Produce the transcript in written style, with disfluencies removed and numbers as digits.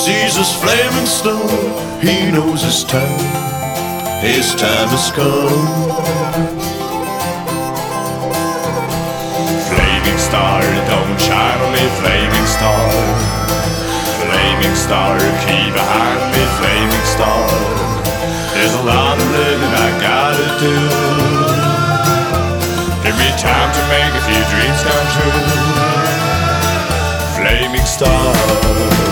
sees this flaming star, he knows his time has come. Flaming star, don't shine on me, flaming star. Flaming star, keep behind me, flaming star. There's a lot of living I gotta do. Give me time to make a few dreams come true. Flaming star.